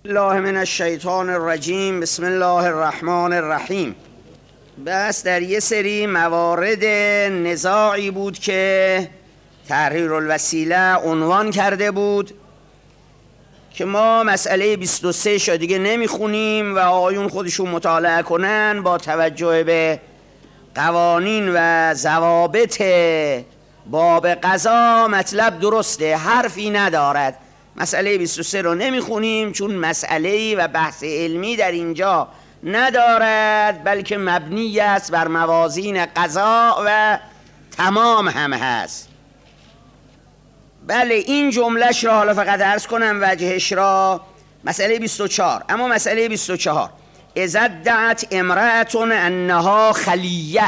الله من الشیطان الرجیم. بسم الله الرحمن الرحیم. بس در یه سری موارد نزاعی بود که تحریر الوسیله عنوان کرده بود که ما مسئله 23 شو دیگه نمیخونیم و آقایون خودشون مطالعه کنن با توجه به قوانین و ضوابط باب قضا. مطلب درسته، حرفی ندارد. مسئله 23 رو نمیخونیم چون مسئله و بحث علمی در اینجا ندارد، بلکه مبنی است بر موازین قضا و تمام هم هست. بله این جملهش را حالا فقط عرض کنم وجهش را. مسئله 24. اما مسئله 24 اذا ادعت امرأة انها خلیه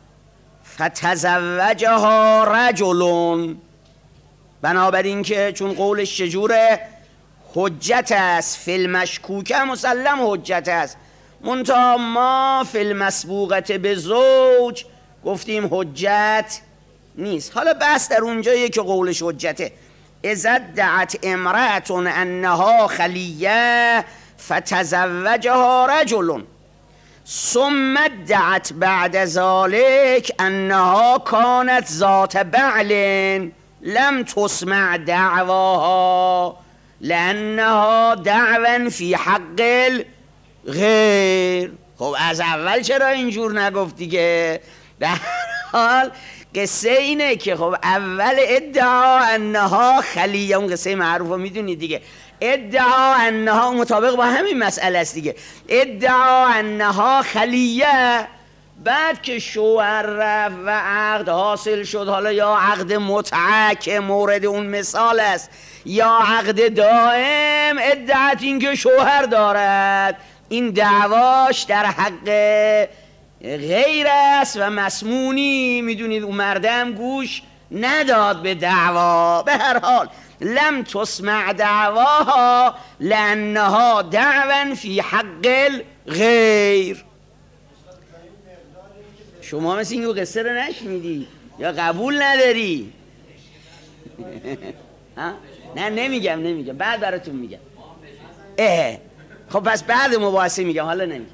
فتزوجها رجل، بنابراین که چون قولش چجوره حجت است، فی المشکوکه مسلم حجت است، منتها ما فی المسبوقت به زوج گفتیم حجت نیست. حالا بحث در اونجاییه که قولش حجته. اذا ادعت امرأة انها خلیه فتزوجها رجل ثم ادعت بعد ذلك انها كانت ذات بعل لم تسمع دعواها لانها دعوا في حق الغیر. خب از اول چرا اینجور نگفت دیگه؟ در حال قصه اینه که خب اول ادعا انها خلیه، اون قصه معروفه میدونید دیگه، ادعا انها مطابق با همین مسئله است دیگه، ادعا انها خلیه، بعد که شوهر رفت و عقد حاصل شد، حالا یا عقد متعه که مورد اون مثال است یا عقد دائم، ادعت این که شوهر دارد، این دعواش در حق غیر است و مسمونی. میدونید اون مردم گوش نداد به دعوا. به هر حال لم تسمع دعواها لانها دعوا فی حق الغیر. شما مثل این قصه رو نشنیدی یا قبول نداری؟ نه نمیگم بعد براتون میگم. خب پس بعد مباحثه میگم، حالا نمیگم.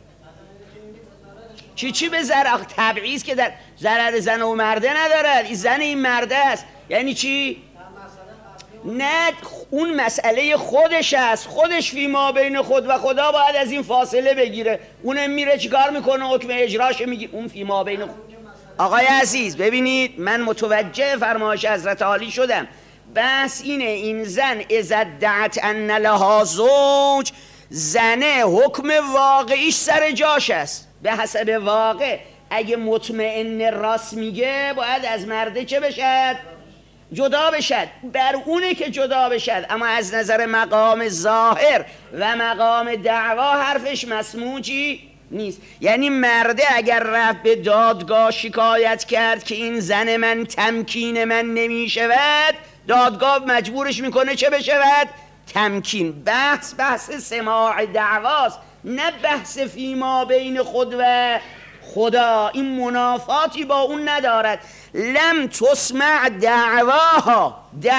چی به ضرر تبعیض که در ضرر زن و مرده ندارد، این زن این مرده است. یعنی چی؟ نه اون مسئله خودش است، خودش فی ما بین خود و خدا باید از این فاصله بگیره، اونم میره چیکار میکنه؟ حکم اجراش میگی اون فی ما بین خود. آقای عزیز ببینید من متوجه فرمایش حضرت عالی شدم. بس اینه این زن اذا ادعت ان لها زوج، زنه حکم واقعیش سر جاش است به حسب واقع. اگه مطمئن راست میگه باید از مرده چه بشد؟ جدا بشد. بر اونه که جدا بشد، اما از نظر مقام ظاهر و مقام دعوا حرفش مسموعی نیست. یعنی مرده اگر رفت به دادگاه شکایت کرد که این زن من تمکین من نمیشود، دادگاه مجبورش میکنه چه بشود؟ تمکین. بحث سماع دعواست، نه بحث فیما بین خود و خدا. این منافاتی با اون ندارد. لم تسمع دعواها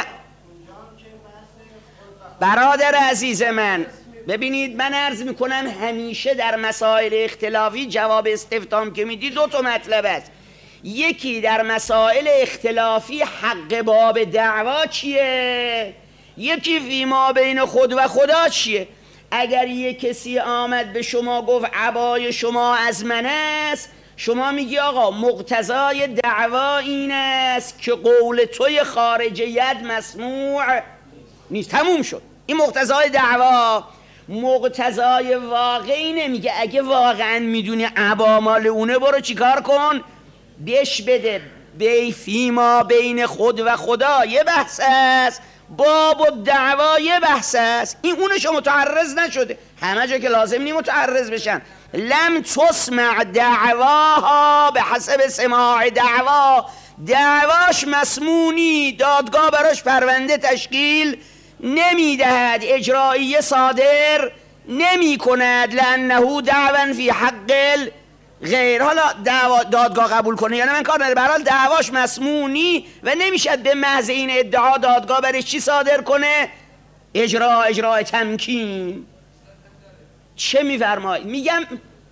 برادر عزیز من ببینید من عرض میکنم همیشه در مسائل اختلافی جواب استفهام که میدی دو تا مطلب است. یکی در مسائل اختلافی حق باب دعوا چیه، یکی فیما بین خود و خدا چیه. اگر یک کسی آمد به شما گفت عبای شما از من است، شما میگی آقا مقتضای دعوا این است که قول توی خارج ید مسموع نیست، تموم شد. این مقتضای دعوا. مقتضای واقعی نمیگه اگه واقعا میدونی عبا مال اونه برو چیکار کن؟ بش بده. فیما بین خود و خدا یه بحث است، باب و دعوا یه بحث است. این اونشو متعرض نشده، همه جا که لازم نی متعرض بشن. لم تسمع دعواها به حسب سماع دعوا، دعواش مسمونی، دادگاه براش پرونده تشکیل نمیدهد، اجرائیه صادر نمی کند. لانه دعوا فی حق غیر. حالا دادگاه قبول کنه یا نه من کار نداره، به هر حال دعواش مسمونی و نمیشد به محض این ادعا دادگاه برش چی صادر کنه؟ اجرای تمکین. چه میفرمایید؟ میگم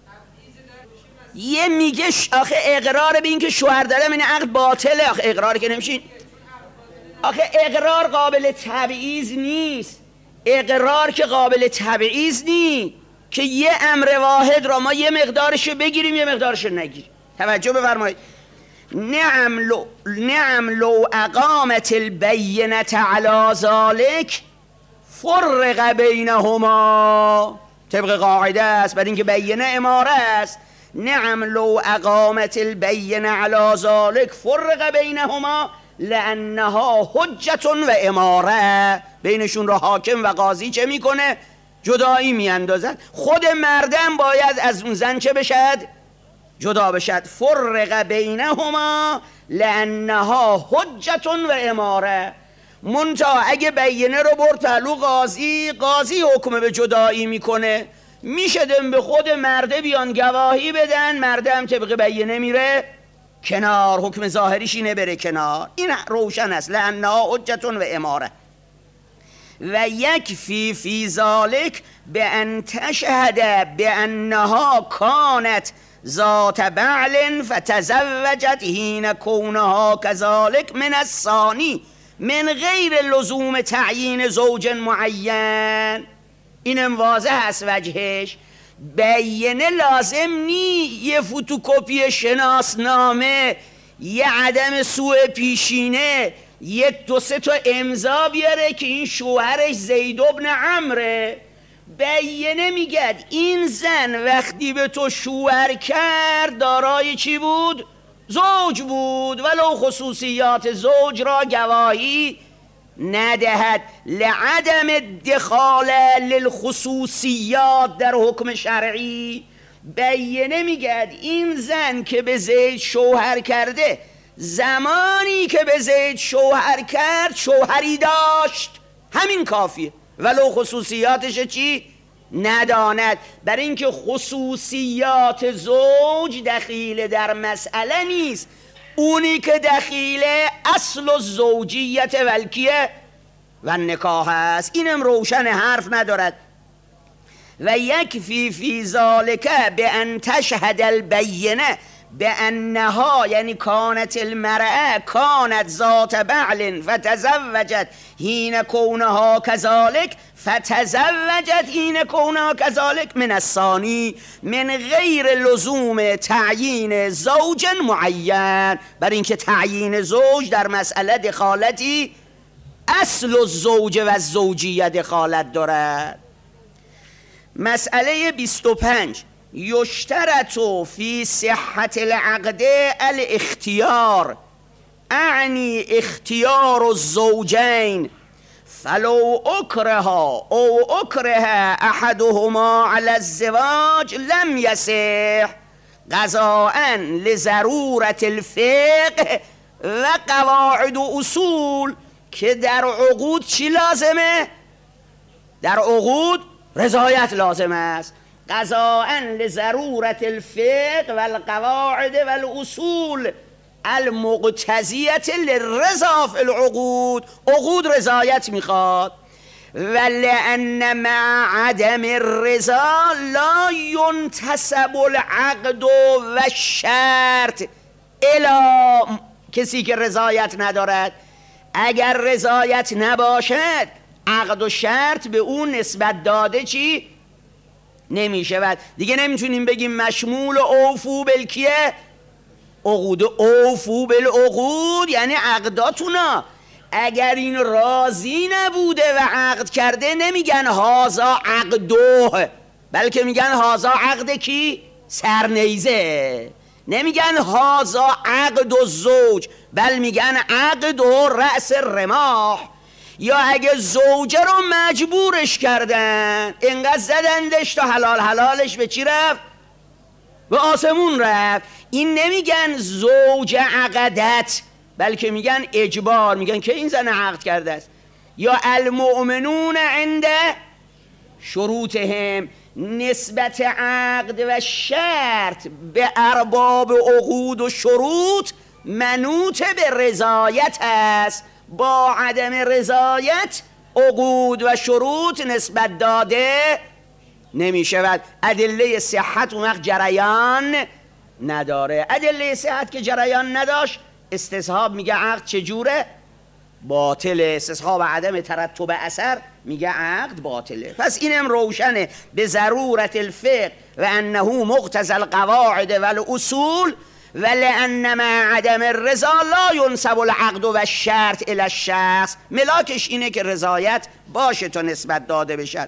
یه میگه آخه اقرار به این که شوهر داره من عقد باطله. آخه اقرار که نمیشین. آخه اقرار قابل تبعیض نیست. اقرار که قابل تبعیض نیست که یه امر واحد را ما یه مقدارشو بگیریم یه مقدارشو نگیریم. توجه بفرمایید. نعم لو اقامت البینة علی ذلک فرق بینهما. طبق قاعده است بعد اینکه بینه اماره است. نعم لو اقامت البینة علی ذلک فرق بینهما لانها حجة و اماره. بینشون را حاکم و قاضی چه میکنه؟ جدایی میاندازد. خود مردم باید از اون زن چه بشد؟ جدا بشد. فرق بینهما لانها حجة و اماره. منتها اگه بینه رو برد پهلو قاضی حکم به جدایی میکنه، میشه دم به خود مرده بیان گواهی بدن، مرده هم طبق بینه میره کنار، حکم ظاهریش اینه بره کنار. این روشن است. لانها حجة و اماره. و یکفی فی ذلک بان تشهد بانها کانت ذات بعل فتزوجت حین کونها كذلك من الثانی من غیر لزوم تعیین زوج معین. اینم واضح است وجهش. بینه لازم نی یه فتوکپی شناسنامه، یه عدم سوء پیشینه، یه دو سه تا امضا بیاره که این شوهرش زید بن عمره. بینه میگد این زن وقتی به تو شوهر کرد دارای چی بود؟ زوج بود، ولو خصوصیات زوج را گواهی ندهد. لعدم الدخال للخصوصیات در حکم شرعی. بینه میگد این زن که به زید شوهر کرده، زمانی که به زید شوهر کرد شوهری داشت، همین کافیه، ولو خصوصیاتش چی؟ نداند. بر اینکه خصوصیات زوج دخیل در مسئله نیست. اونی که دخیل اصل الزوجیت والکیه و نکاح است. اینم روشن، حرف ندارد. و یکفی فی ذالک بان تشهد البینه بانها، یعنی کانت المرأة کانت ذات بعل فتزوجت حین کونها كذلك فتزوجت حین کونها كذلك من الثانی من غیر لزوم تعیین زوج معین. بر اینکه تعیین زوج در مسئله دخالتی اصل الزوج و الزوجیه دخالت دارد. مسئله 25. یشترط فی صحت العقد الاختیار، اعنی اختیار الزوجین، فلو اکره او اکره احدهما علی الزواج لم یصح قضاء لضرورت الفقه و قواعد و اصول. که در عقود چی لازمه؟ در عقود رضایت لازم است. قضاء لضرورت الفقه و القواعد و الاصول المقتضیه للرضا فی العقود. عقود رضایت میخواد. ولأن مع عدم الرضا لا ينتسب العقد و الشرط الی کسی که رضایت ندارد. اگر رضایت نباشد عقد و شرط به اون نسبت داده چی؟ نمیشه. بعد دیگه نمیتونیم بگیم مشمول اوفو بالکیه عقود. اوفو بالعقود یعنی عقداتونا. اگر این راضی نبوده و عقد کرده نمیگن هازا عقدوه، بلکه میگن هازا عقد کی؟ سرنیزه. نمیگن هازا عقد و زوج، بل میگن عقد و رأس رماح. یا اگه زوجه رو مجبورش کردن، اینقدر زدندش تا حلالش به چی رفت؟ به آسمون رفت. این نمیگن زوج عقدت، بلکه میگن اجبار. میگن که این زن عقد کرده است. یا المؤمنون عند شروطهم، نسبت عقد و شرط به ارباب عقود و شروط منوط به رضایت است. با عدم رضایت عقود و شروط نسبت داده نمی شود. ادله صحت اون وقت جریان نداره. ادله صحت که جریان نداشت، استصحاب میگه عقد چجوره؟ باطله. استصحاب عدم ترتب اثر میگه عقد باطله. پس اینم روشنه به ضرورت الفقه و انه مقتضی القواعد والاصول ولأن مع عدم الرضا لا ينسب العقد و الشرط الی الشخص. ملاکش اینه که رضایت باشه تا نسبت داده بشد.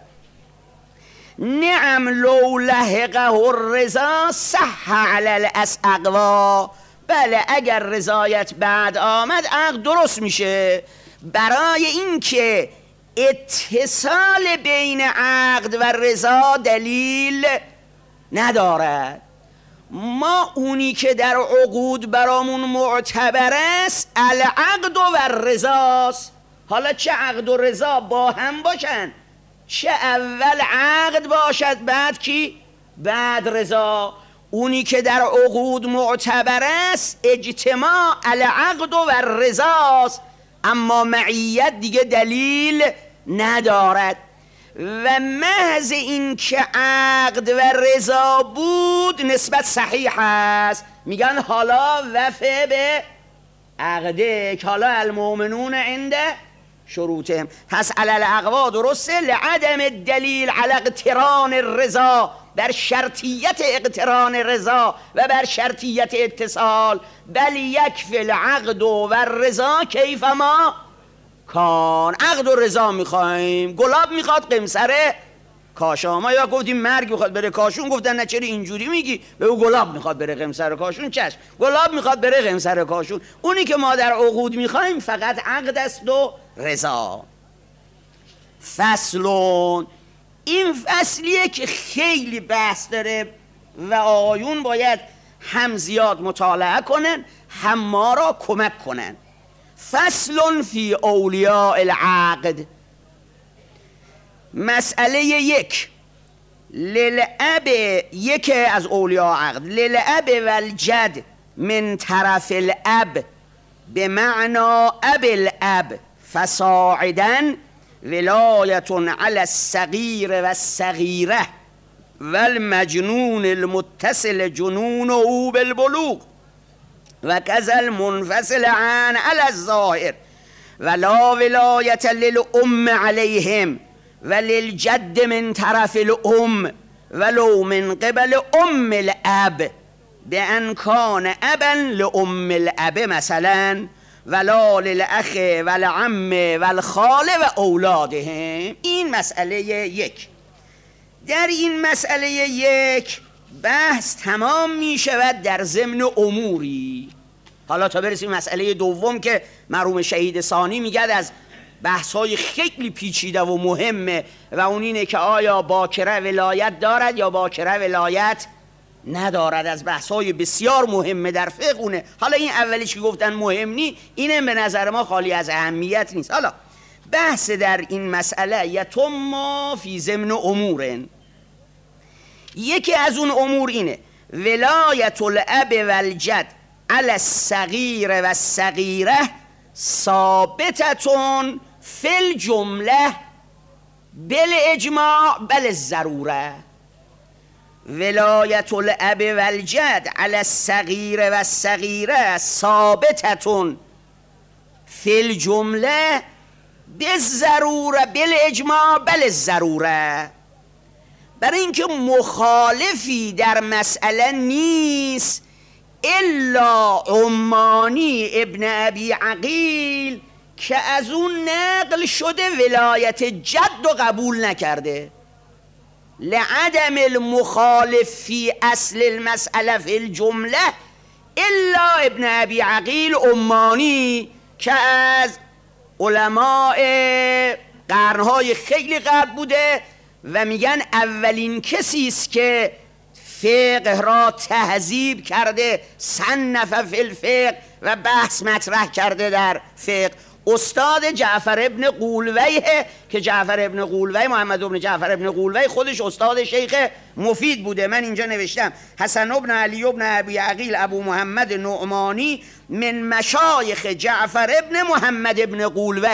نعم لو لحقه الرضا صح علی الاسقوا. بله اگر رضایت بعد آمد عقد درست میشه. برای اینکه اتصال بین عقد و رضا دلیل ندارد. ما اونی که در عقود برامون معتبر است العقد و رضاست. حالا چه عقد و رضا با هم باشن، چه اول عقد باشد بعد کی؟ بعد رضا. اونی که در عقود معتبر است اجتماع العقد و رضاست، اما معیت دیگه دلیل ندارد. و محض این که عقد و رضا بود نسبت صحیح است. میگن حالا وفه به عقده، حالا المؤمنون عند شروطهم. پس علی الاقوا درسته لعدم الدلیل علی اقتران الرضا، بر شرطیت اقتران رضا و بر شرطیت اتصال. بل یکفی العقد و رضا کیف ما کان. عقد و رضا میخوایم، گلاب میخواد قمصر کاشان. ما یا گفتیم مرگ میخواد بره کاشون، گفتن نه چرا اینجوری میگی، به او گلاب میخواد بره قمصر کاشون. چشم، گلاب میخواد بره قمصر کاشون. اونی که ما در عقود میخوایم فقط عقد است و رضا. فصلون، این فصلیه که خیلی بحث داره و آقایون باید هم زیاد مطالعه کنن هم ما را کمک کنن. فصل فی اولیاء العقد. مسئله یک، للأب، یکی از اولیاء عقد، للأب والجد من طرف الأب بمعنى أب الأب فصاعدا ولایة على الصغیر و الصغیره والمجنون المتصل جنونه بالبلوغ و کذا المنفصل عن على الظاهر ولا ولایة للأم عليهم وللجد من طرف الأم ولو من قبل أم الأب بأن كان أبا لأم الأب مثلا ولا للأخ والعم والخال و اولادهم. این مسئله یک. در این مسئله یک بحث تمام می شود در ضمن اموری. حالا تا برسیم مسئله دوم که مرحوم شهید ثانی میگد از بحث‌های خیلی پیچیده و مهمه و اون اینه که آیا باکره ولایت دارد یا باکره ولایت ندارد. از بحث‌های بسیار مهمه در فقه. حالا این اولیش که گفتن مهم نی، اینم به نظر ما خالی از اهمیت نیست. حالا بحث در این مسئله یتم فی ضمن امورن. یکی از اون امور اینه ولایت الاب والجد علی الصغیر و الصغیره ثابتتون فی الجمله بالاجماع بل الضروره. ولایت الاب والجد علی الصغیر و الصغیره ثابتتون فی الجمله بالضروره بالاجماع بل الضروره. برای اینکه مخالفی در مسئله نیست الا عمانی ابن ابی عقیل که از اون نقل شده ولایت جد و قبول نکرده. لعدم المخالف فی اصل المسئله فی الجمله الا ابن ابی عقیل عمانی که از علماء قرنهای خیلی قبل بوده و میگن اولین کسی است که فقه را تهذیب کرده، صنف فی الفقه و بحث مطرح کرده در فقه. استاد جعفر ابن قولویه که جعفر ابن قولوی، محمد ابن جعفر ابن قولوی خودش استاد شیخ مفید بوده. من اینجا نوشتم حسن ابن علی ابن ابی عقیل ابو محمد نعمانی من مشایخ جعفر ابن محمد ابن قولوی.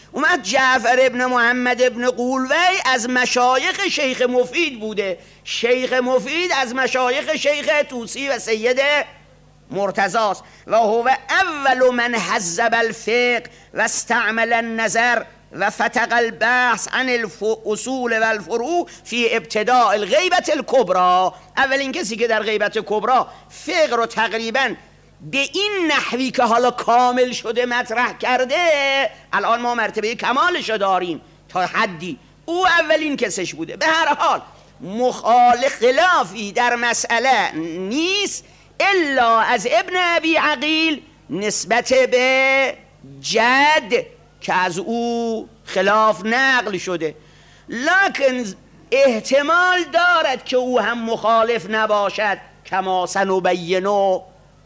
اومد جعفر ابن محمد ابن قولوی از مشایخ شیخ مفید بوده، شیخ مفید از مشایخ شیخ طوسی و سید مرتضاست و هو اول من حذب الفقه و استعمل النظر و فتق البحث عن الاصول و الفروع فی ابتداء الغیبت الکبرى. اولین کسی که در غیبت کبرا فقه رو تقریبا به این نحوی که حالا کامل شده مطرح کرده، الان ما مرتبه کمالش داریم تا حدی، او اولین کسش بوده. به هر حال مخالف خلافی در مسئله نیست الا از ابن ابی عقیل نسبت به جد که از او خلاف نقل شده، لکن احتمال دارد که او هم مخالف نباشد کما سنبینو.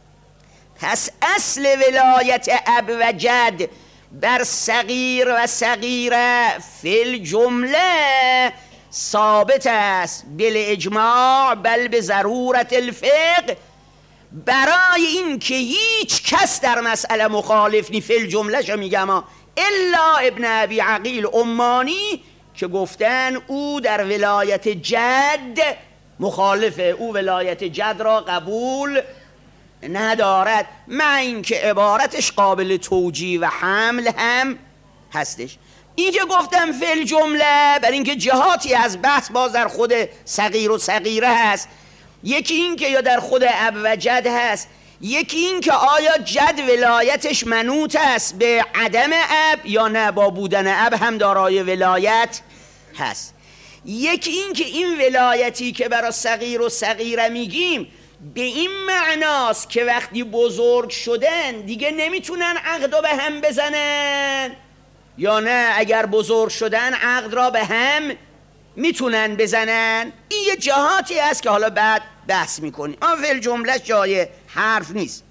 پس اصل ولایت اب و جد بر صغیر و صغیره فی الجمله ثابت است بالاجماع بل به ضرورت الفقه. برای این که هیچ کس در مسئله مخالف نی، فی الجمله شو میگم الا ابن ابی عقیل عمانی که گفتن او در ولایت جد مخالفه، او ولایت جد را قبول ندارد، مع اینکه عبارتش قابل توجیه و حمل هم هستش. این که گفتم فی الجمله برای اینکه جهاتی از بحث باز در خود صغیر و صغیره هست، یکی این که یا در خود اب و جد هست، یکی این که آیا جد ولایتش منوط است به عدم اب یا نه با بودن اب هم دارای ولایت هست، یکی این که این ولایتی که برای صغیر و صغیره میگیم به این معناست که وقتی بزرگ شدن دیگه نمیتونن عقد رو به هم بزنن، یا نه اگر بزرگ شدن عقد را به هم میتونن بزنن. این یه جهاتی است که حالا بعد بحث میکنیم، اما فی الجمله جای حرف نیست.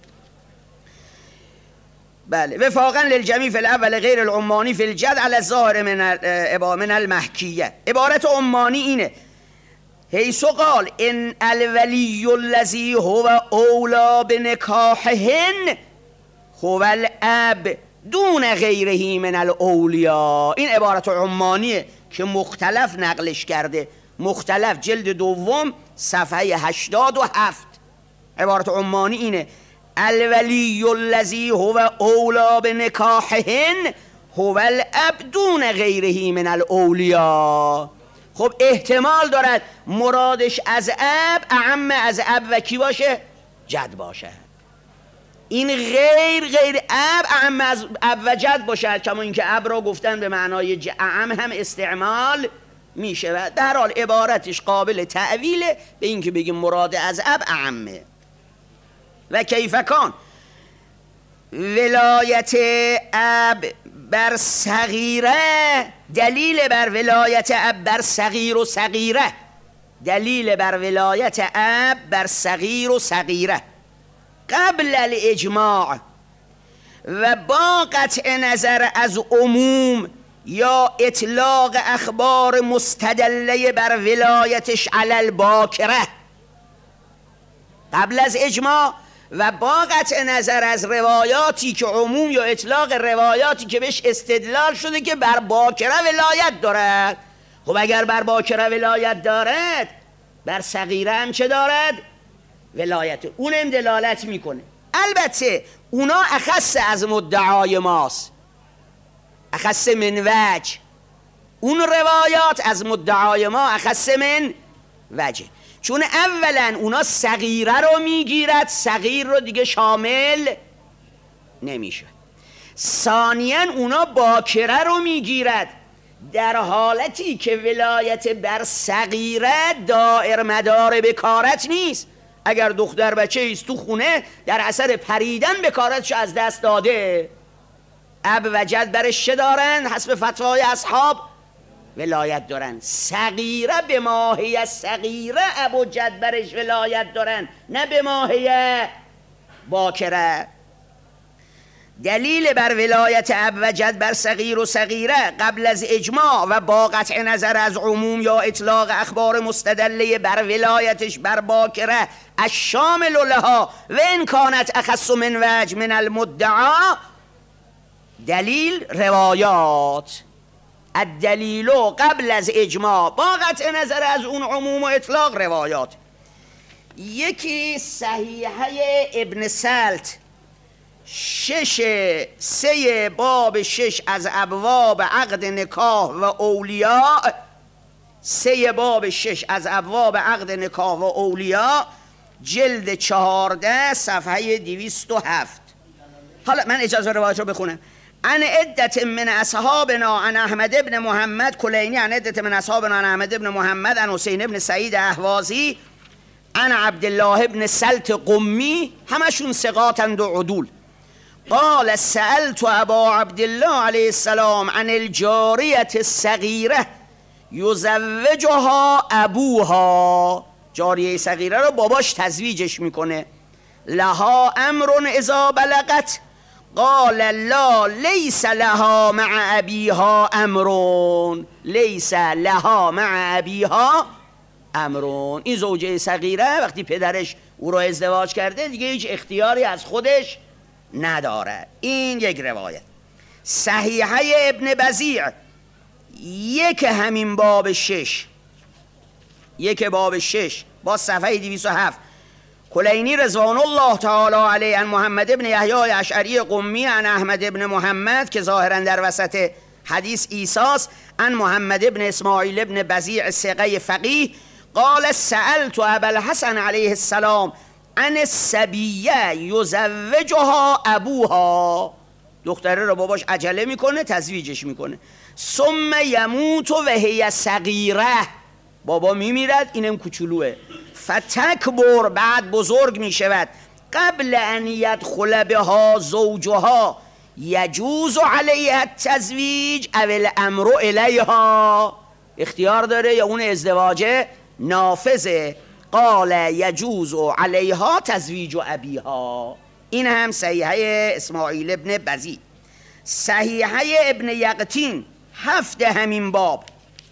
بله وفاقا للجمی فی الاول غیر العمانی فی الجد علی الظاهر من المحکیه. عبارت عمانی اینه حیث قال ان الولی الذی هو اولا بنکاحهن هو الاب دون غیره من الاولیا. این عبارت عمانیه که مختلف نقلش کرده، مختلف جلد دوم صفحه 87. عبارت عمانی اینه الولی الذی هو اولا بنکاحهن هو الاب دون غیره من الاولیا. خب احتمال دارد مرادش از اب اعم از اب و کی باشه؟ جد باشه. این غیر اب اعم از اب و جد باشه، کما اینکه اب را گفتن به معنای اعم هم استعمال میشه و در حال عبارتش قابل تعویله به اینکه بگیم مراد از اب اعمه. و کیف کان ولایت اب بر صغیره، دلیل بر ولایت اب بر صغیر و صغیره، دلیل بر ولایت اب بر صغیر و صغیره قبل الاجماع و با قطع نظر از عموم یا اطلاق اخبار مستدله بر ولایتش علی الباکره، قبل از اجماع و با قطع نظر از روایاتی که عموم یا اطلاق روایاتی که بهش استدلال شده که بر باکره ولایت دارد. خب اگر بر باکره ولایت دارد بر صغیره هم چه دارد؟ ولایت، اونم دلالت میکنه. البته اونا اخص از مدعای ماست، اخص من وجه، اون روایات از مدعای ما اخص من وجه، چون اولا اونا صغیره رو میگیرد، صغیر رو دیگه شامل نمیشه. ثانیا اونا باکره رو میگیرد در حالتی که ولایت بر صغیره دائر مدار بکارت نیست. اگر دختر بچه ایست تو خونه در اثر پریدن بکارتشو از دست داده، اب و جد برش چه دارن؟ حسب فتوای اصحاب ولایت دارن. صغیره به ماهی صغیره اب و جد برش ولایت دارن، نه به ماهی باکره. دلیل بر ولایت اب و جد بر صغیر و صغیره قبل از اجماع و با قطع نظر از عموم یا اطلاق اخبار مستدله بر ولایتش بر باکره الشامل لها و ان کانت اخص من وجه من المدعا دلیل روایات، الدلیل قبل از اجماع با قطع نظر از اون عموم و اطلاق روایات. یکی صحیحه ابن سلت 3 باب 6 از ابواب عقد نکاح و اولیاء، 3 باب 6 از ابواب عقد نکاح و اولیاء، جلد 14 صفحه 207. حالا من اجازه روایت رو بخونم. عن عدة من اصحابنا عن احمد ابن محمد کلینی، عن عدة من اصحابنا عن احمد ابن محمد عن حسین ابن سعید اهوازی عن عبدالله ابن سلت قمی، همشون ثقاتند و عدول. قال سألت ابا عبدالله علیه السلام عن الجاریة الصغیره یزوجها ابوها، جاریه صغیره رو باباش تزویجش میکنه. لها امر اذا بلغت، قال لا لیس لها مع ابیها امرون، لیس لها مع ابیها امرون. این زوجه صغیره وقتی پدرش او را ازدواج کرده دیگه هیچ اختیاری از خودش نداره. این یک روایت. صحیحه ابن بزیع یک همین باب 6، یک باب 6 با صفحه 207 کلینی رضوان الله تعالی علیه عن محمد ابن یحیی اشعری قمی عن احمد ابن محمد که ظاهرا در وسط حدیث ایساس، عن محمد ابن اسماعیل ابن بزیع ثقه فقیه قال سألت ابا الحسن علیه السلام عن الصبیه یزوجها ابوها، دختره رو باباش عجله میکنه تزویجش میکنه. ثم یموت و هی صغیره، بابا میمیرد اینم کوچولوه. فتکبر، بعد بزرگ میشود. قبل ان یدخل بها زوجها یجوز علیها التزویج او الامر الیها، اختیار داره یا اون ازدواج نافذه. قال یجوز علیها تزویج ابیها. این هم صحیحه اسماعیل ابن بزی. صحیحه ابن یقطین 7 همین باب،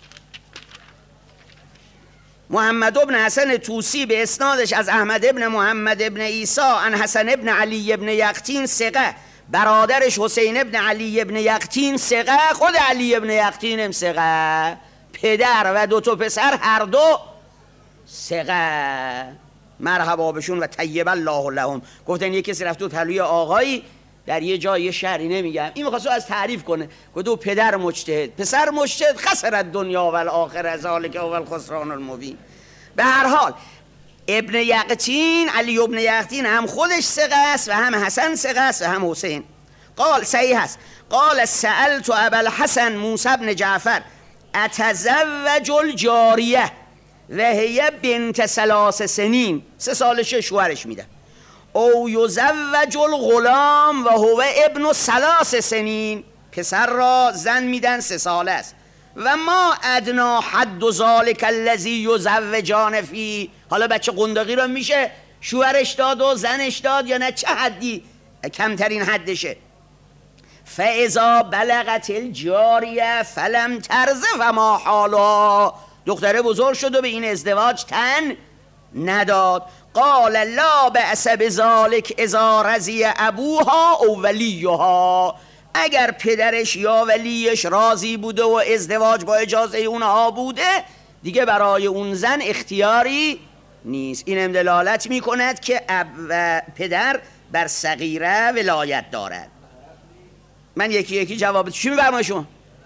محمد ابن حسن توسی به اسنادش از احمد ابن محمد ابن عیسی عن حسن ابن علی ابن یقطین ثقه، برادرش حسین ابن علی ابن یقطین ثقه، خود علی ابن یقطین هم ثقه، پدر و 2 پسر هر دو ثقه، مرحبا بشون و طیب الله لهم. گفتن یه کسی رفت تو پلوی آقایی در یه جای یه شهری، نمیگم، این می‌خواست از تعریف کنه، گفت پدر مجتهد پسر مجتهد خسر دنیا و الاخره ذالک هو الخسران المبین. به هر حال ابن یقطین، علی ابن یقطین هم خودش ثقه است و هم حسن ثقه است و هم حسین. قال صحیح است. قال سألت ابا الحسن موسی بن جعفر اتزوج الجاریه و هی بنت 3 سنین، 3 سالشه شوهرش میده. او یزوج الغلام و هو ابن 3 سنین، پسر را زن میدن 3 ساله است. و ما ادنا حد ذالک الذی یزوجان فی، حالا بچه قنداقی را میشه شوهرش داد و زنش داد یا نه، چه حدی کمترین حدشه. فاذا بلغت الجاریه فلم ترض فما حالها، دختره بزرگ شد و به این ازدواج تن نداد. قال لا بأس بذلك اذا رضی ابوها او ولیها، اگر پدرش یا ولیش راضی بوده و ازدواج با اجازه اونها بوده دیگه برای اون زن اختیاری نیست. این هم دلالت میکند که پدر بر صغیره ولایت دارد. من یکی یکی جواب چی میفرمایید شما؟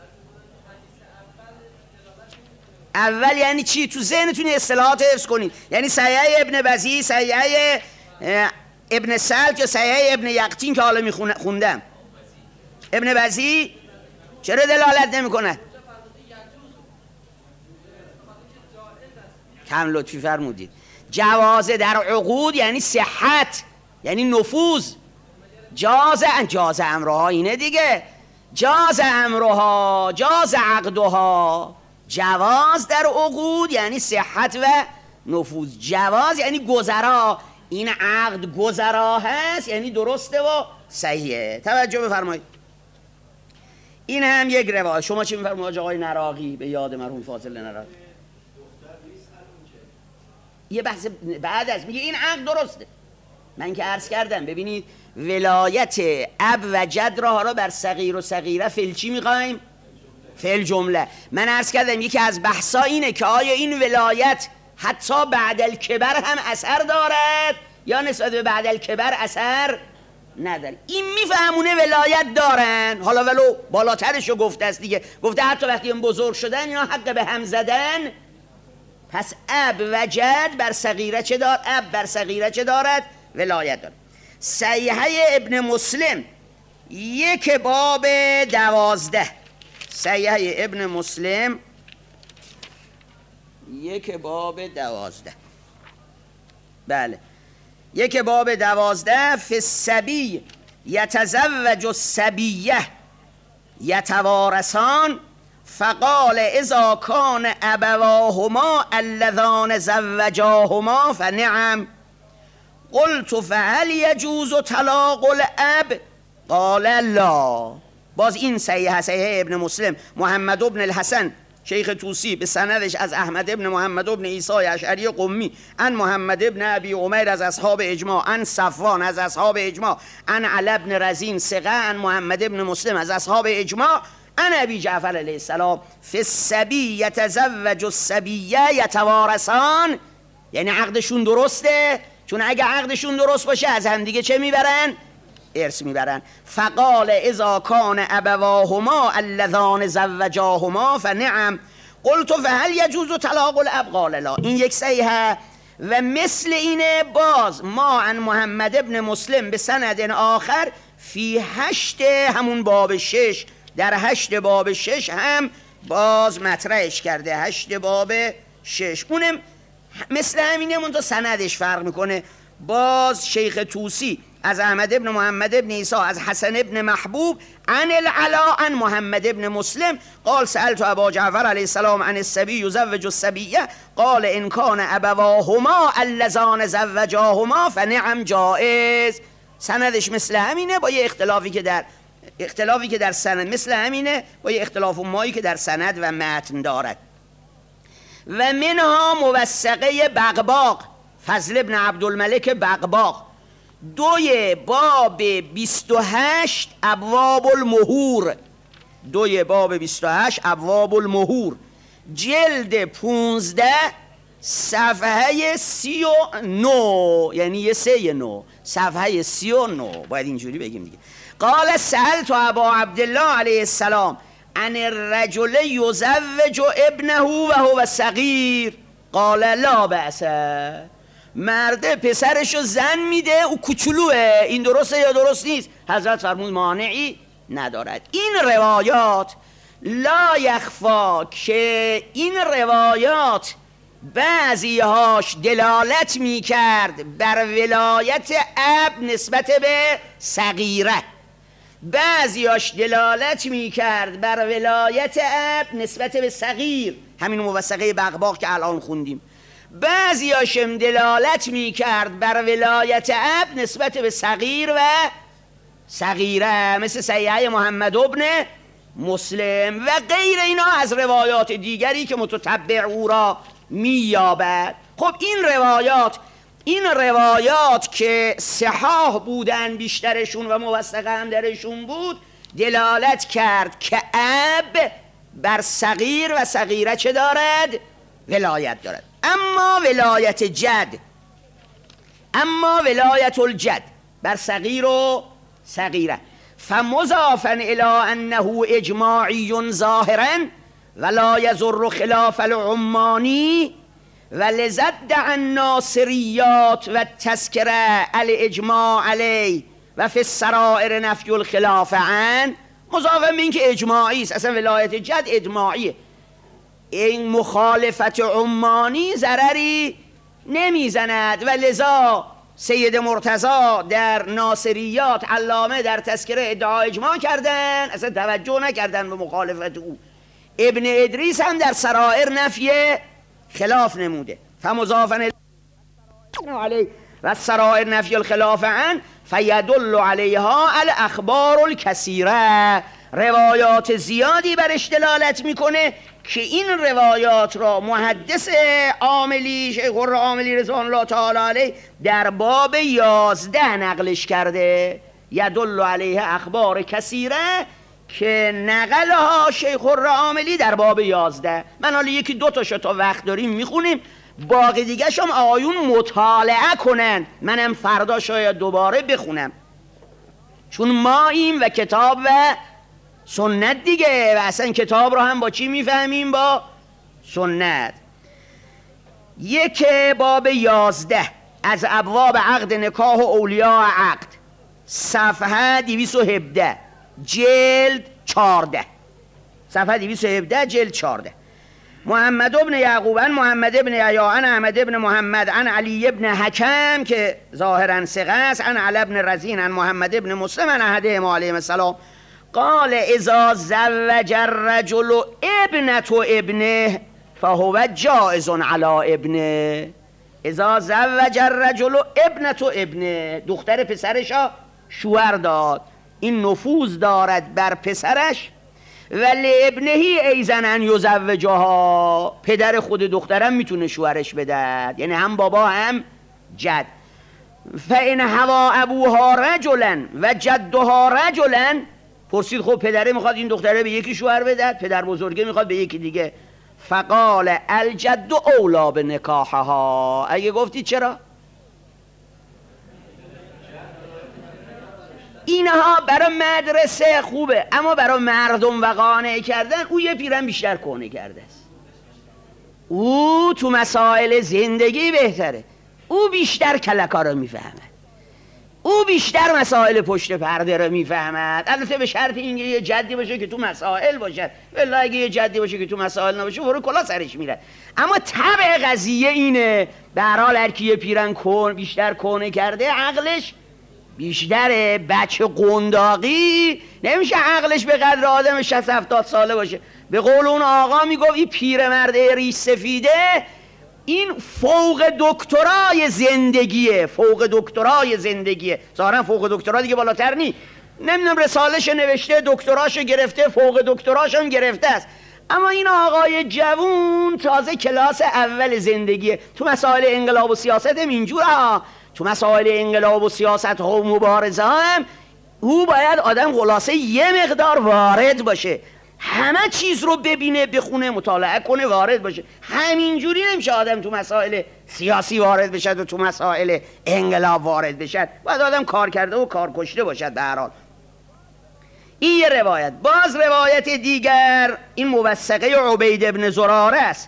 اول یعنی چی؟ تو ذهنتون اصطلاحات حفظ کنید. یعنی صحیحه ابن بزی، صحیحه ابن سلت یا صحیحه ابن یقطین که حالا میخوندم. ابن بزی چرا دلالت نمیکنه؟ کم لطفی فرمودید. جوازه در عقود یعنی صحت، یعنی نفوذ. جاز امرها اینه دیگه، جاز امرها جاز عقدها. جواز در عقود یعنی صحت و نفوذ، جواز یعنی گذرا، این عقد گذرا هست یعنی درسته و صحیحه. توجه بفرمایید. این هم یک روایت. شما چی میفرمایید آقای نراقی به یاد مرحوم فاضل نراقی؟ یه بحث بعد از میگه این عقد درسته، من که عرض کردم ببینید ولایت اب و جد را بر صغیر و صغیره فعل چی میخوایم؟ فعل جمله. من عرض کردم یکی از بحثا اینه که آیا این ولایت حتی بعد الکبر هم اثر دارد یا نسبت به بعد الکبر اثر نداره. این میفهمونه ولایت دارن، حالا ولو بالاترشو گفته است دیگه، گفته حتی وقتی این بزرگ شدن اینا حق به هم زدن. پس اب و جد بر صغیره چه دارد؟ اب بر صغیره چه دارد؟ ولایت دارد. صحیحه ابن مسلم یک باب 12. صحیحه ابن مسلم یک باب 12. بله یک باب 12. فی الصبی یتزوج الصبیه یتوارثان فقال اذا کان ابواهما اللذان زوجاهما فنعم. قلت فهل یجوز طلاق الاب؟ قال لا. باز این صحیحه ابن مسلم محمد ابن الحسن شیخ توسی به سندش از احمد ابن محمد ابن عیسی اشعری قمی عن محمد ابن ابی عمیر از اصحاب اجماع، عن صفوان از اصحاب اجماع، عن علی ابن رزین ثقه، عن محمد ابن مسلم از اصحاب اجماع، عن ابی جعفر علیه السلام فی الصبی یتزوج الصبیه یتوارثان. یعنی عقدشون درسته، چون اگه عقدشون درست باشه از هم دیگه چه میبرن؟ ارث میبرن. فقال اذا کان ابواهما اللذان زوجاهما فنعم. قلت فهل یجوز طلاق الاب؟ قال لا. این یک صحیحه. و مثل اینه باز ما عن محمد ابن مسلم به سند آخر فی 8 همون باب 6، در 8 باب 6 هم باز مطرحش کرده. 8 باب 6 اونم مثل همینه، منتها سندش فرق میکنه. باز شیخ توسی از احمد ابن محمد ابن عیسی از حسن ابن محبوب عن العلا عن محمد ابن مسلم قال سألت ابا جعفر علیه السلام عن الصبی یزوج الصبیه قال ان کان ابواهما اللذان زوجاهما فنعم جائز. سندش مثل همینه با یه اختلافی که در سند مثل همینه با یه اختلاف مایی که در سند و متن دارد. و منها موثقه بغباق فضل ابن عبدالملک بغباق 2 باب 28 ابواب المهور. 2 باب 28 ابواب المهور جلد 15 صفحه 39، یعنی یه 39 صفحه 39 باید اینجوری بگیم دیگه. قال سألت ابا عبدالله علیه السلام عن الرجل یزوج ابنه و هو صغیر قال لا بأس. مرده پسرشو زن میده او کوچولوه، این درسته یا درست نیست؟ حضرت فرمود مانعی ندارد. این روایات لا یخفا که این روایات بعضیهاش دلالت میکرد بر ولایت اب نسبت به صغیره، بعضیاش دلالت میکرد بر ولایت اب نسبت به صغیر، همین موثقه بغباق که الان خوندیم. بعضیاشم دلالت میکرد بر ولایت اب نسبت به صغیر و صغیره، مثل صحیحه محمد ابن مسلم و غیر اینا از روایات دیگری که متتبع او را مییابد. خب این روایات که صحاح بودن بیشترشون و موثقه هم درشون بود، دلالت کرد که اب بر صغیر و صغیره چه دارد؟ ولایت دارد. اما ولایت الجد بر صغیر و صغیره فمضافا الى انه اجماعی ظاهرا ولا یضر خلاف العمانی ولزد عن ناصریات و تذکره الاجماع علی و فی السرائر نفی الخلاف عن. مضافا به این که اجماعی است، اصلا ولایت جد اجماعیه، این مخالفت عمانی ضرری نمیزند و لذا سید مرتضی در ناصریات علامه در تذکره ادعا اجماع کردن، اصلا توجه نکردن به مخالفت او. ابن ادریس هم در سرائر نفی خلاف نموده. فمضافا علی و سرائر نفی الخلاف عن فیدل علیها الاخبار الکثیره، روایات زیادی برش دلالت میکنه که این روایات را محدث عاملی شیخ العاملی رضوان الله تعالی علیه در باب 11 نقلش کرده. یدل علیه اخبار کثیره که نقلها شیخ العاملی در باب 11. من حالا یکی دو تاشو تا وقت داریم میخونیم، باقی دیگه شم آیون مطالعه کنن، منم فردا شاید دوباره بخونم، چون ما این و کتاب و سنت دیگه، و اصلا کتاب رو هم با چی میفهمیم؟ با سنت. یک باب 11 از ابواب عقد نکاح و اولیاء عقد، صفحه 217 جلد 14، صفحه 217 جلد 14. محمد ابن یعقوب عن محمد ابن یحیی عن احمد ابن محمد عن علی ابن حکم که ظاهرا ثقه است، عن علی ابن رزین عن محمد ابن مسلم عن احدهما علیهم السلام قال اذا زوج الرجل ابنة ابنه فهو جائز على ابنه. اذا زوج الرجل ابنة ابنه، دختر پسرش شوهر داد، این نفوذ دارد بر پسرش، ولی ابنهی ایزن ان یزوجها، پدر خود دخترم میتونه شوهرش بدهد، یعنی هم بابا هم جد. فان هوا ابوها رجلا و جدها رجلا، پرسید خب پدره میخواد این دختره به یکی شوهر بدهد، پدر بزرگه میخواد به یکی دیگه، فقال الجد اولا به نکاحها. اگه گفتی چرا؟ اینها برای مدرسه خوبه، اما برای مردم و قانع کردن او یه پیرن بیشتر کهنه کرده است. او تو مسائل زندگی بهتره، او بیشتر کلکا رو میفهمد، او بیشتر مسائل پشت پرده رو میفهمد. البته به شرط اینکه یه جدی باشه که تو مسائل باشه، والله اگه یه جدی باشه که تو مسائل نباشه فرو کلا سرش میره. اما طبع قضیه اینه، به هر حال هر کی یه پیرن بیشتر کهنه کرده عقلش بیشتره. بچه قنداقی نمیشه عقلش به قدر آدم 60-70 ساله باشه. به قول اون آقا میگفت این پیرمرد ریش سفیده این فوق دکترای زندگیه، فوق دکترای زندگیه. ظاهرا فوق دکترا دیگه بالاتر نی، نمیدونم رسالش نوشته، دکتراش گرفته، فوق دکتراش هم گرفته است، اما این آقای جوون تازه کلاس اول زندگیه. تو مسائل انقلاب و سیاست هم اینجوره ها، تو مسائل انقلاب و سیاست ها و مبارزه هم او باید آدم خلاصه یه مقدار وارد باشه، همه چیز رو ببینه، بخونه، مطالعه کنه، وارد باشه. همینجوری نمیشه آدم تو مسائل سیاسی وارد بشد و تو مسائل انقلاب وارد بشد، باید آدم کار کرده و کار کشته باشد. به هر حال این یه روایت. باز روایت دیگر این موثقه عبید ابن زراره است،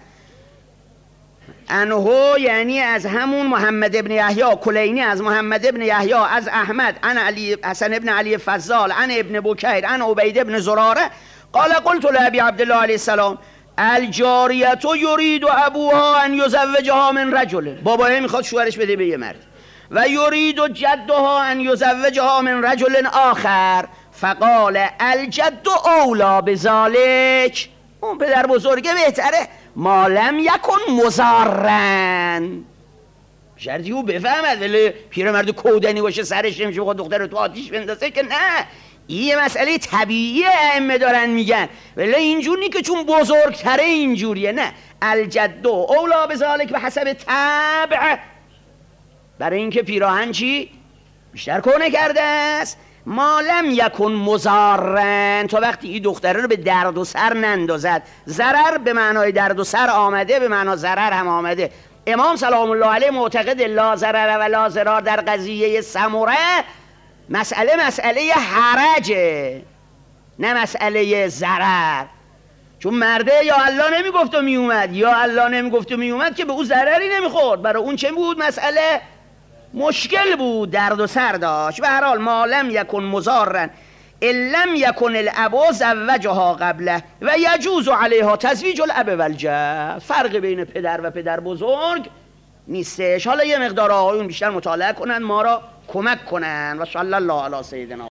انهو یعنی از همون محمد ابن یحیی کلینی، از محمد ابن یحیی، از احمد، عن علی حسن ابن علی فضال، عن ابن بکیر، عن عبید ابن زراره قال قلت لابی عبدالله علیه السلام الجاریه یرید ابوها ان یزوجها من رجل، بابا میخواد شوهرش بده به یه مرد، و یرید جدها ان یزوجها من رجل آخر، فقال الجد اولا بذلک، اون پدر بزرگه بهتره، ما لم یکن مضارن، شرطی او بفهمد، ولی پیرمرد کودنی باشه سرش نمیشه بخواد دختر رو تو آتیش بندازه که نه. این مسئله طبیعیه، ائمه دارن میگن، ولی اینجور نی که چون بزرگتره اینجوریه، نه. الجد اولا بذلک به حسب طبع، برای اینکه پیراهن چی بیشتر کهنه کرده است. ما لم یکن مضارن، تا وقتی این دختره رو به درد و سر نندازد. ضرر به معنای درد و سر آمده، به معنای ضرر هم آمده. امام سلام الله علیه معتقد لا ضرر و لا ضرار در قضیه سمره، مسئله حرجه، نه مسئله ضرر. چون مرده یا الله نمیگفت و میومد، یا الله نمیگفت و میومد که به او ضرری نمیخورد، برای اون چه بود؟ مسئله مشکل بود، درد و سر داشت. به هر حال ما لم یکن مضارن لم یکن الاب زوجها قبله و یجوز علیها تزویج الاب والجد، فرق بین پدر و پدر بزرگ نیستش. حالا یه مقدار آقایون بیشتر مطالعه کنن، ما را کمک کنن. و صلی الله علی سیدنا